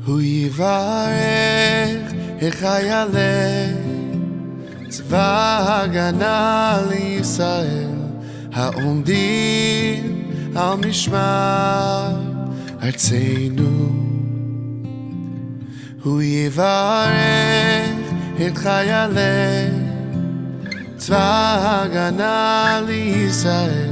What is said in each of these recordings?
הוא יברך את חיילי צבא הגנה לישראל העומדים על משמר ארצנו. הוא יברך את חיילי צבא הגנה לישראל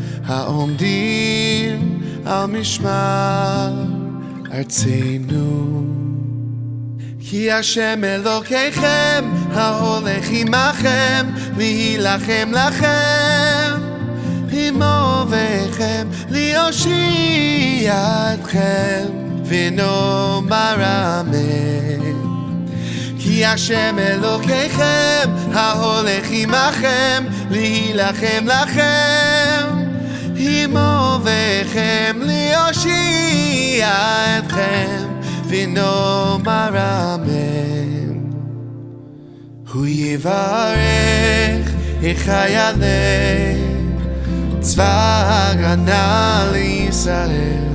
העומדים על משמר ארצנו. כי השם אלוקיכם ההולך עמכם להילחם לכם, עמו וכם להושיע אתכם, ונאמר אמן. כי השם אלוקיכם ההולך עמכם להילחם לכם, עמו וכם להושיע אתכם, ונאמר אמן. הוא יברך את חיילי צבא הגנה לישראל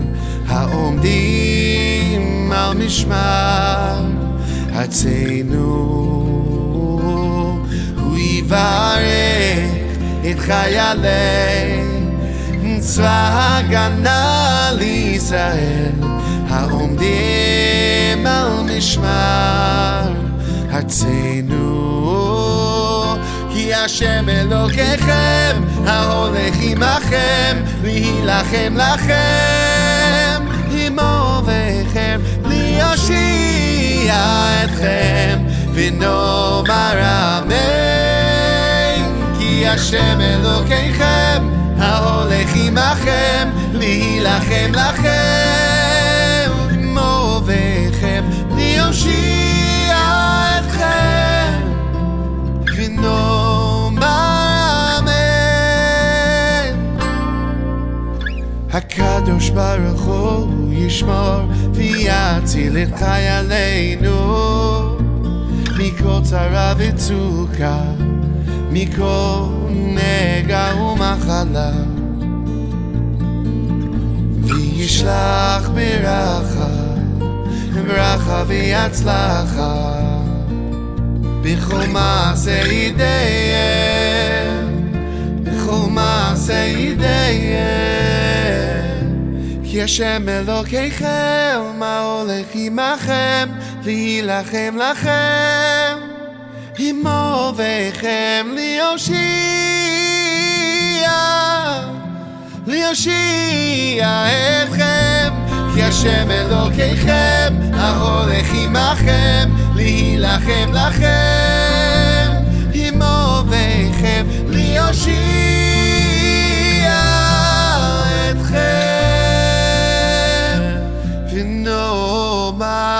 העומדים על משמר ארצנו. הוא יברך את חיילי צבא הגנה לישראל העומדים על משמר ארצנו. כי השם אלוקיכם ההולך עמכם להילחם לכם, עמו וכם להושיע אתכם, ונאמר אמן. כי השם אלוקיכם ההולך עמכם להילחם לכם, עמו וכם להושיע אתכם, ונאמר אמן. הקדוש ברוך הוא ישמור ויציל את חיילינו מכל צרה וצוקה, מכל נגע ומחלה, וישלח ברכה והצלחה בכל מעשה ידיהם, בכל מעשה ידיהם. כי השם אלוקיכם ההולך עמכם להילחם לכם, עמו וכם להושיע אתכם. כי השם אלוקיכם ההולך עמכם להילחם לכם, עמו וכם להושיע אתכם, ונאמר